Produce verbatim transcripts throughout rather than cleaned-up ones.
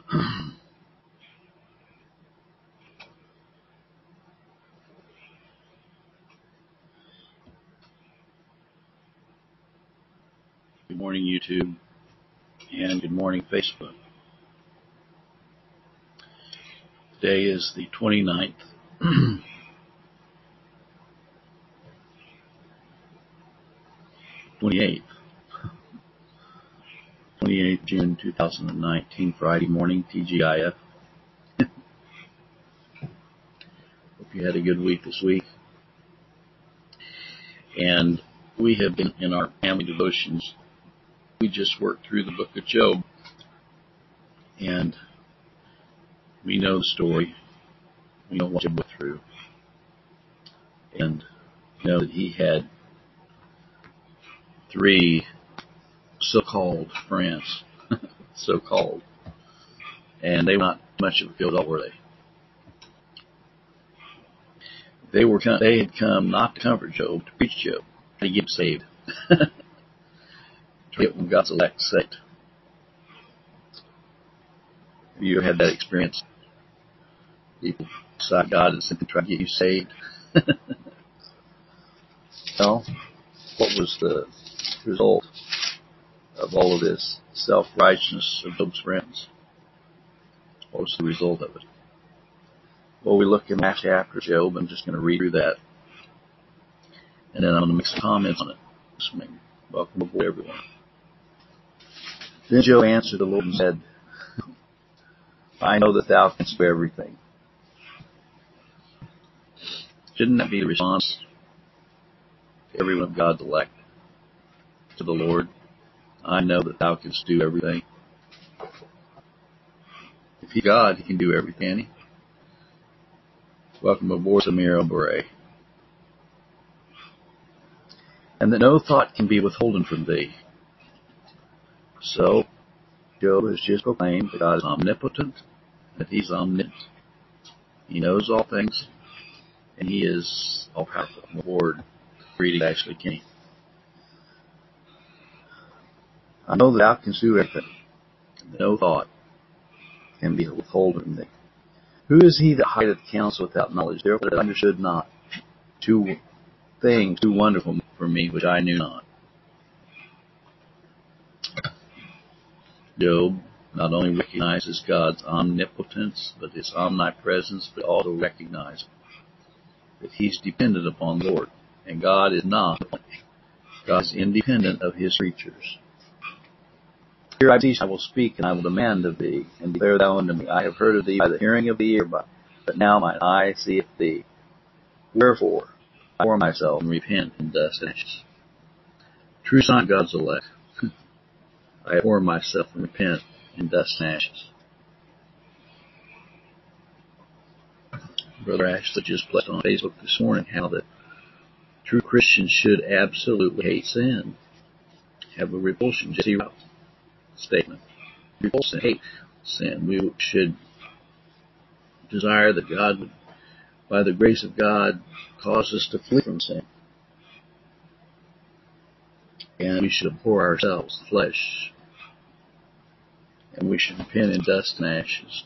Good morning, YouTube, and good morning, Facebook. Today is the twenty-ninth, twenty-eighth, twenty-eighth June two thousand nineteen, Friday morning, T G I F. Hope you had a good week this week. And we have been in our family devotions. We just worked through the book of Job, and we know the story. We know what Job went through, and we know that he had three so-called friends, so-called, and they were not much of a field, were they? They were they had come not to comfort Job, to preach Job, to get him saved, to get when God's elect saved. Have you ever had that experience? People beside God and simply try to get you saved. Well, what was the result of all of this self-righteousness of Job's friends? What was the result of it? Well, we look in the last chapter of Job. I'm just going to read through that, and then I'm going to make some comments on it this morning. Welcome aboard, everyone. Then Job answered the Lord and said, I know that thou canst do everything. Shouldn't that be the response to every one of God's elect to the Lord? I know that thou canst do everything. If he's God, he can do everything, can he? Welcome aboard, Samir Bure. And that no thought can be withholden from thee. So, Job has just proclaimed that God is omnipotent, that he's omniscient. He knows all things, and he is all-powerful. Aboard reading Ashley Kinney. I know that thou canst do everything, and that no thought can be withholden from thee. Who is he that hideth counsel without knowledge? Therefore I understood not. Two things too wonderful for me, which I knew not. Job not only recognizes God's omnipotence, but his omnipresence, but also recognizes that he's dependent upon the Lord. And God is not. God is independent of his creatures. Here I beseech, I will speak, and I will demand of thee, and declare thou unto me. I have heard of thee by the hearing of the ear, but now mine eye seeth thee. Wherefore, I abhor myself and repent in dust and ashes. True sign of God's elect. I abhor myself and repent in dust and ashes. Brother Ashley just placed on Facebook this morning how that true Christians should absolutely hate sin. Have a repulsion, just zero statement. Repulsion, hate sin. We should desire that God would, by the grace of God, cause us to flee from sin. And we should abhor ourselves, the flesh. And we should repent in dust and ashes.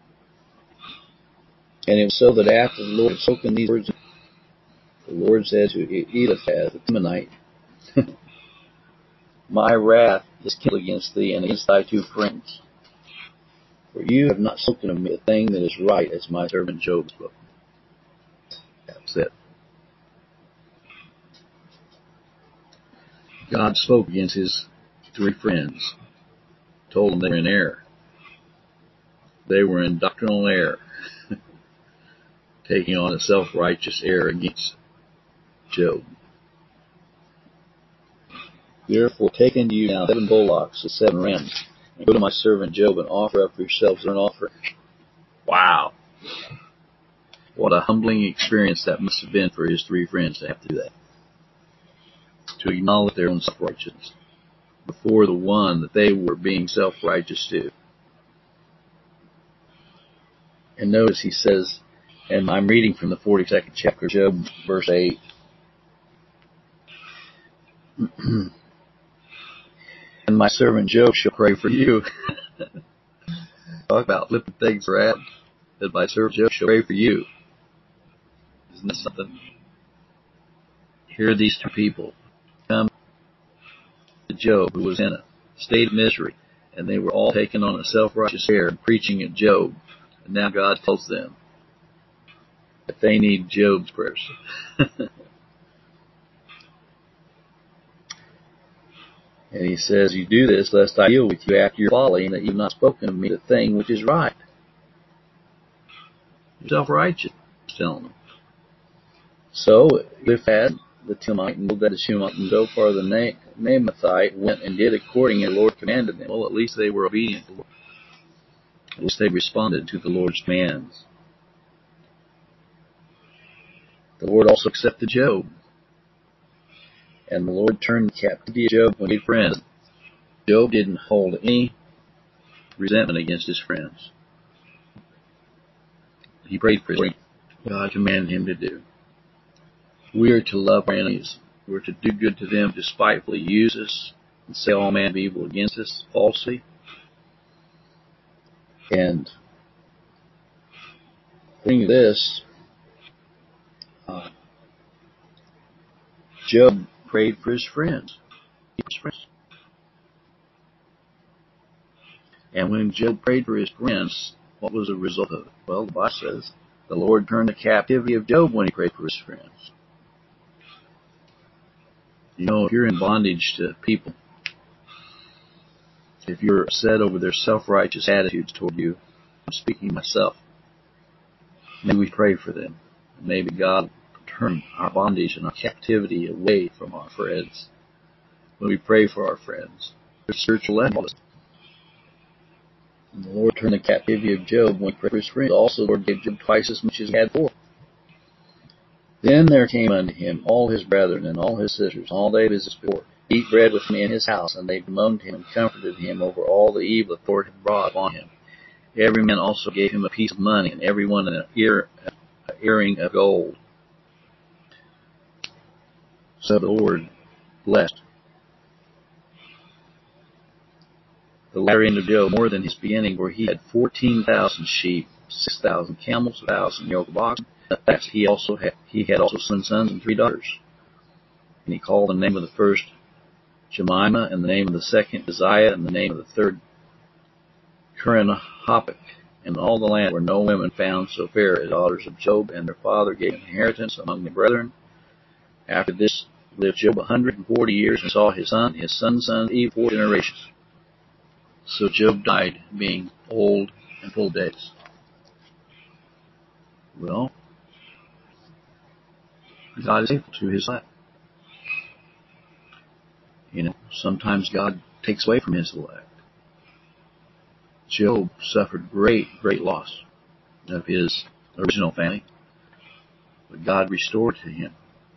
And it was so that after the Lord had spoken these words, the Lord said to Eliphaz the Temanite, My wrath is kindled against thee and against thy two friends. For you have not spoken of me a thing that is right, as my servant Job spoke. That's it. God spoke against his three friends, told them they were in error. They were in doctrinal error, taking on a self-righteous error against Job. Therefore take unto you now seven bullocks and seven rams, and go to my servant Job and offer up for yourselves an offering. Wow. What a humbling experience that must have been for his three friends to have to do that. To acknowledge their own self-righteousness before the one that they were being self-righteous to. And notice he says, and I'm reading from the forty-second chapter of Job, verse eight. And my servant Job shall pray for you. Talk about flipping things around. That my servant Job shall pray for you. Isn't that something? Here are these two people come to Job, who was in a state of misery, and they were all taking on a self-righteous air and preaching at Job. And now God tells them that they need Job's prayers. And he says, you do this lest I deal with you after your folly, and that you have not spoken of me the thing which is right. You're self-righteous, he's telling them. So, Eliphaz the Temanite and Bildad the Shuhite and Zophar the Naamathite went and did according as the Lord commanded them. Well, at least they were obedient to the Lord. At least they responded to the Lord's commands. The Lord also accepted Job. And the Lord turned the captivity of Job when he had friends. Job didn't hold any resentment against his friends. He prayed for what God commanded him to do. We are to love our enemies. We are to do good to them, despitefully use us, and say all manner of evil against us falsely. And thing of this, uh, Job prayed for his friends. His friends. And when Job prayed for his friends, what was the result of it? Well, the Bible says, the Lord turned the captivity of Job when he prayed for his friends. You know, if you're in bondage to people, if you're upset over their self-righteous attitudes toward you, I'm speaking myself, maybe we pray for them. Maybe God will turn our bondage and our captivity away from our friends. When we pray for our friends, there's spiritual levels. And the Lord turned the captivity of Job when he prayed for his friends. Also, the Lord gave Job twice as much as he had before. Then there came unto him all his brethren and all his sisters, all they his before, eat bread with me in his house, and they bemoaned him and comforted him over all the evil the Lord had brought upon him. Every man also gave him a piece of money, and every one an ear, an earring of gold. So the Lord blessed the latter end of Job more than his beginning, where he had fourteen thousand sheep, six thousand camels, a thousand yoke of oxen. That's he also had he had also seven sons and three daughters. And he called the name of the first Jemimah, and the name of the second Uzziah, and the name of the third Kerenhappuch. In all the land were no women found so fair as daughters of Job, and their father gave inheritance among the brethren. After this lived Job a hundred and forty years, and saw his son, his son's son, even four generations. So Job died, being old and full of days. Well, God is faithful to his elect. You know, sometimes God takes away from his elect. Job suffered great, great loss of his original family, but God restored to him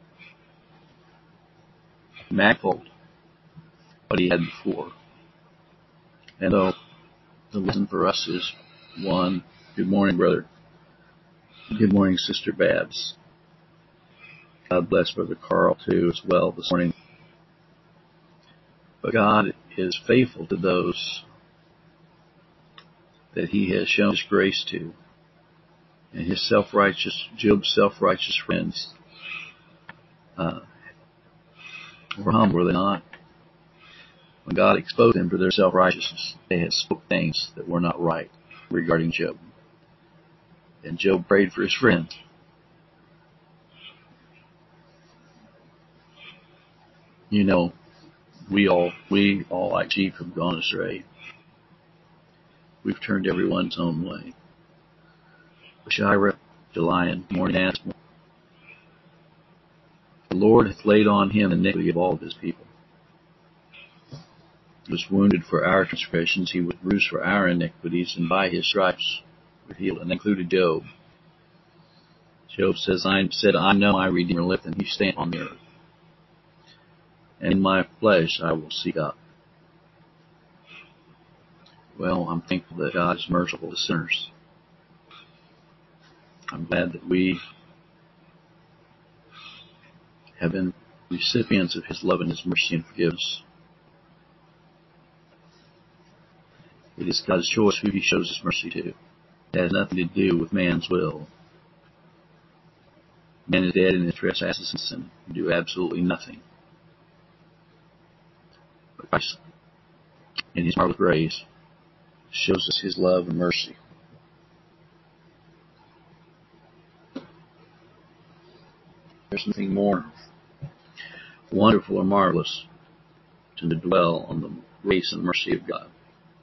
manifold what he had before. And so the lesson for us is, one, good morning, brother. Good morning, Sister Babs. God bless Brother Carl, too, as well this morning. But God is faithful to those that he has shown his grace to. And his self-righteous, Job's self-righteous friends uh, were humble, were they not? When God exposed them for their self-righteousness, they had spoke things that were not right regarding Job. And Job prayed for his friends. You know, we all, we all like sheep have gone astray. We've turned everyone's own way. Shira, Jelian, morning asked, the Lord hath laid on him the iniquity of all of his people. He was wounded for our transgressions, he was bruised for our iniquities, and by his stripes we're healed. And that included Job. Job says, I said, I know my Redeemer liveth, and he stands on the earth. And in my flesh I will see God. Well, I'm thankful that God is merciful to sinners. I'm glad that we have been recipients of his love and his mercy and forgiveness. It is God's choice who he shows his mercy to. It has nothing to do with man's will. Man is dead in his trespasses and sin, and do absolutely nothing. But Christ, in his marvelous grace, shows us his love and mercy. There's nothing more wonderful or marvelous than to dwell on the grace and mercy of God.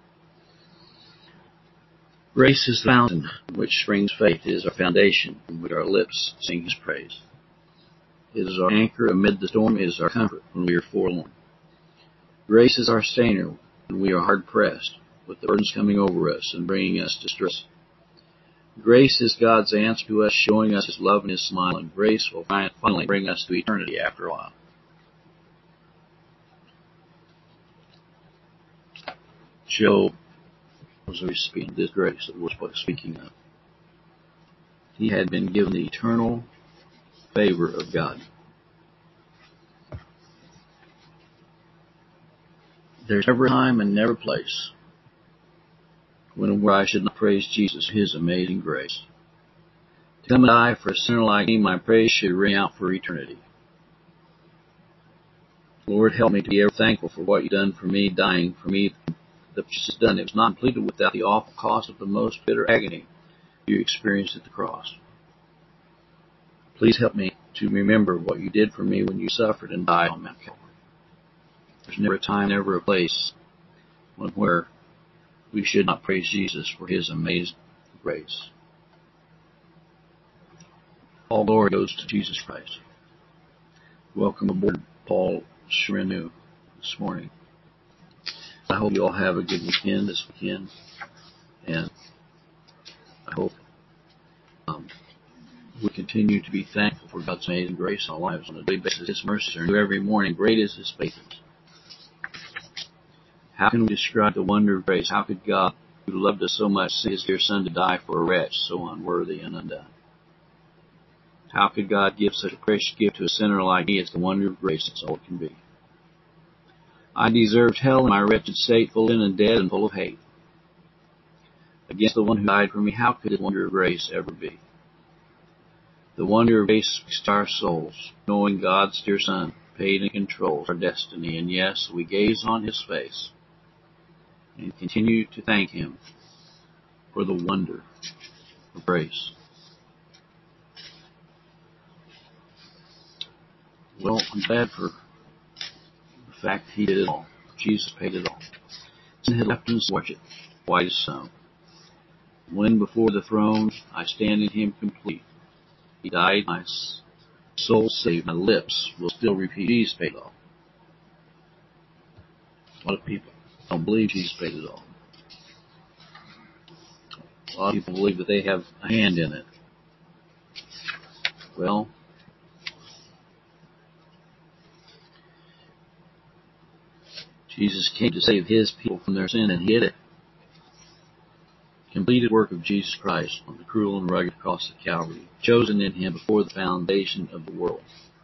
Grace is the fountain from which springs faith. It is our foundation from which our lips sing his praise. It is our anchor amid the storm. It is our comfort when we are forlorn. Grace is our sustainer when we are hard pressed, with the burdens coming over us and bringing us distress. Grace is God's answer to us, showing us his love and his smile, and grace will finally bring us to eternity after a while. Job was speaking this grace that we're speaking of. He had been given the eternal favor of God. There's never a time and never a place when where I should not praise Jesus, his amazing grace. To come and die for a sinner like me, my praise should ring out for eternity. Lord, help me to be ever thankful for what you've done for me, dying for me. The purchase is done. It was not completed without the awful cost of the most bitter agony you experienced at the cross. Please help me to remember what you did for me when you suffered and died on Mount Calvary. There's never a time, never a place when where we should not praise Jesus for his amazing grace. All glory goes to Jesus Christ. Welcome aboard, Paul Shrenu, this morning. I hope you all have a good weekend this weekend, and I hope um, we continue to be thankful for God's amazing grace in our lives on a daily basis. His mercies are new every morning. Great is his faithfulness. How can we describe the wonder of grace? How could God, who loved us so much, send his dear Son to die for a wretch so unworthy and undone? How could God give such a precious gift to a sinner like me? It's the wonder of grace. That's all it can be. I deserved hell in my wretched state, full of sin and dead and full of hate. Against the one who died for me, how could the wonder of grace ever be? The wonder of grace speaks to our souls, knowing God's dear Son paid and controls our destiny. And yes, we gaze on his face and continue to thank him for the wonder of grace. Well, I'm glad for the fact that he did it all. Jesus paid it all. Sin had left him watch it, white as snow. When before the throne I stand in him complete. He died, my soul saved, my lips will still repeat, Jesus paid it all. A lot of people don't believe Jesus paid it all. A lot of people believe that they have a hand in it. Well, Jesus came to save his people from their sin, and he did it. Completed work of Jesus Christ on the cruel and rugged cross of Calvary, chosen in him before the foundation of the world.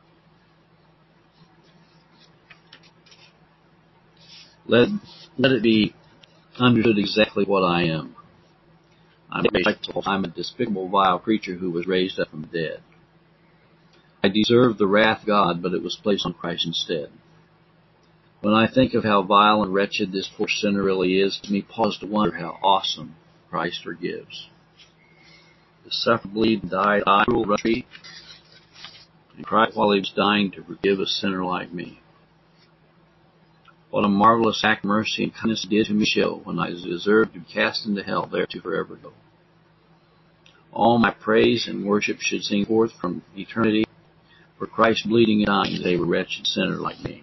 Let, let it be understood exactly what I am. I'm a, I'm a despicable, vile creature who was raised up from the dead. I deserved the wrath of God, but it was placed on Christ instead. When I think of how vile and wretched this poor sinner really is, it makes me pause to wonder how awesome Christ forgives. The suffered, bleed, and died, I cruel tree, and cried while he was dying to forgive a sinner like me. What a marvelous act of mercy and kindness did to me show when I deserved to be cast into hell, there to forever go. All my praise and worship should sing forth from eternity for Christ bleeding and dying as a wretched sinner like me.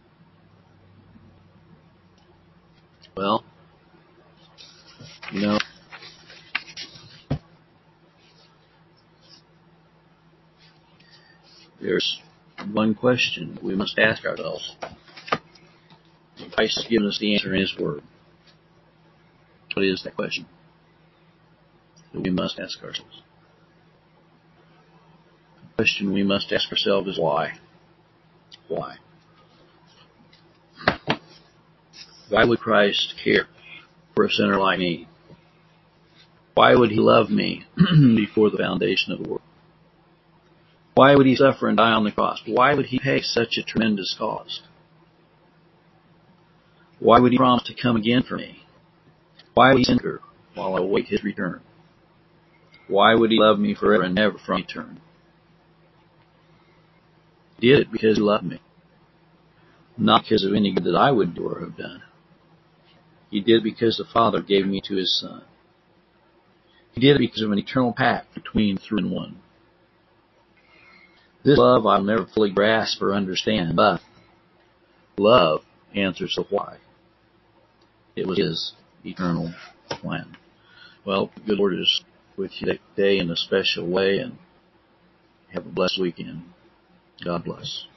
Well, you know, there's one question we must ask ourselves. Christ has given us the answer in his word. What is that question that we must ask ourselves? The question we must ask ourselves is why? Why? Why would Christ care for a sinner like me? Why would he love me before the foundation of the world? Why would he suffer and die on the cross? Why would he pay such a tremendous cost? Why would he promise to come again for me? Why would he send her while I await his return? Why would he love me forever and never from return? He did it because he loved me, not because of any good that I would do or have done. He did it because the Father gave me to his Son. He did it because of an eternal pact between three and one. This love I'll never fully grasp or understand, but love answers the why. It was his eternal plan. Well, the good Lord is with you today in a special way, and have a blessed weekend. God bless.